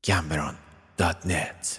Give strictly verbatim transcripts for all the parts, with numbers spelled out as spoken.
گمبران دات نت.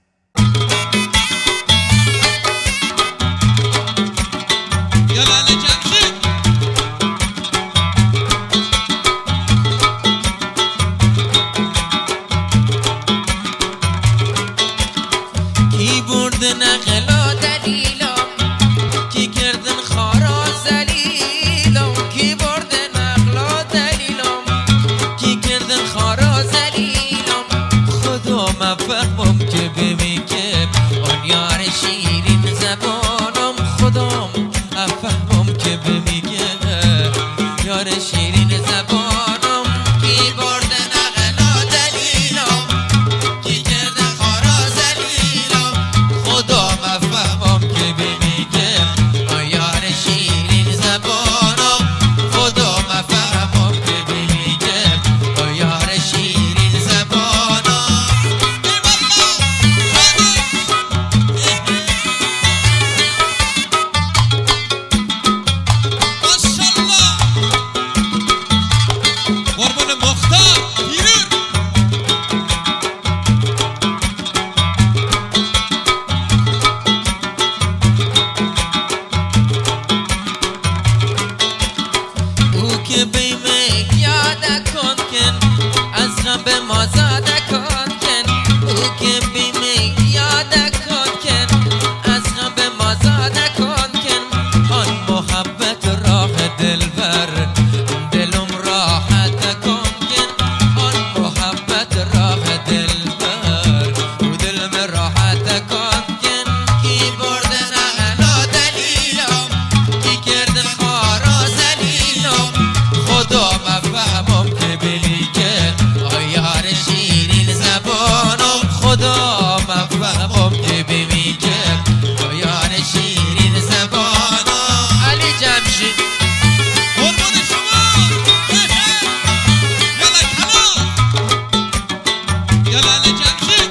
کی برده نقلا دلیلا کی کردن خارا زلیلا کی برده نقلا دلیلا کی کردن خارا زلیلا خدا مفهمم که بمیگه آن یار شیرین زبانم خدا مفهمم که بمیگه یار شیرین زبانم کی برده نقلا دلیلا کی کردن خارا زلیلا خدا مفهمم که بمیگه آن یار شیرین زبانم خدا مفهمم که بمیگه آن یار شیرین زبانم ماشالله قربان مختار پیرون او که بیمه یاده کن کن از غم به ما زاده کن کن او که بیمه یاده کن کن از غم به ما زاده کن کن آن محبت راه دلبر دلم راحت کن کن آن محبت راه دلبر و دلم راحت کن کن کی برده نقلا دلیلا کی کردن خارا زلیلا خدا مفهمم که بلیگه آیار شیرین زبانم خدا مفهمم که بمیگه آیار شیرین زبانم علی جمشید قربون شما یالا کلا یالا علی جمشید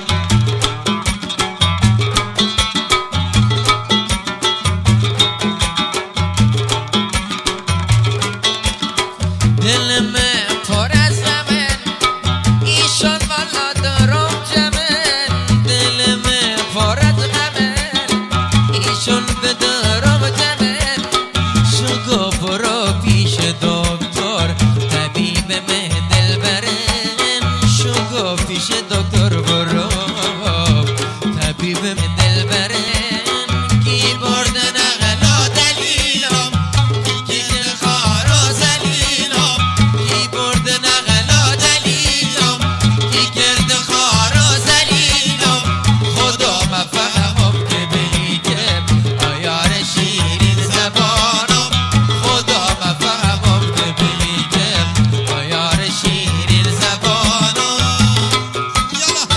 دل من پر از غمه ایشان والا دارم جمه دل من پر از غمه ایشان به دارم جمه شگا برو پیش دکتر طبیب مه دل برن شگا پیش دکتر برو طبیب مه دل برن کی برده نقلا دلیلا کی کردن خارا زلیلا کی برده نقلا دلیلا کی کردن خارا زلیلا خدا مفهمم که بمیگه آیار شیرین زبانم خدا مفهمم که بمیگه آیار شیرین زبانم یالا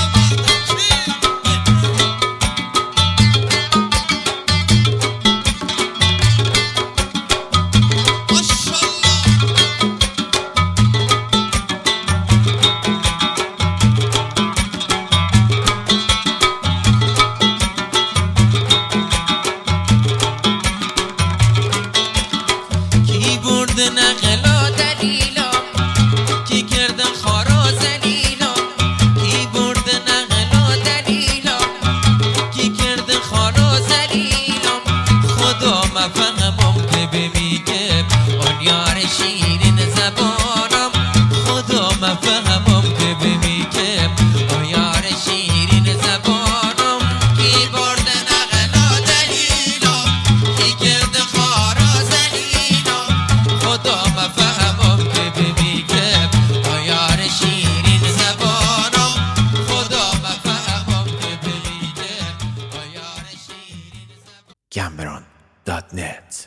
ماشالله کی برده نقلا دلیلا کی کردن خارا زلیلا کی برده نقلا دلیلا کی کردن خارا زلیلا خدا مفهمم که بمیگه آن یار شیرین زبانم خدا مفهمم که بمیگه آن یار شیرین زبانم کی برده نقلا دلیلا کی کردن خارا زلیلا خدا مفهمم که بمیگه آن یار شیرین زبانم خدا مفهمم که بمیگه آن یار شیرین زبانم گمبران دات نت.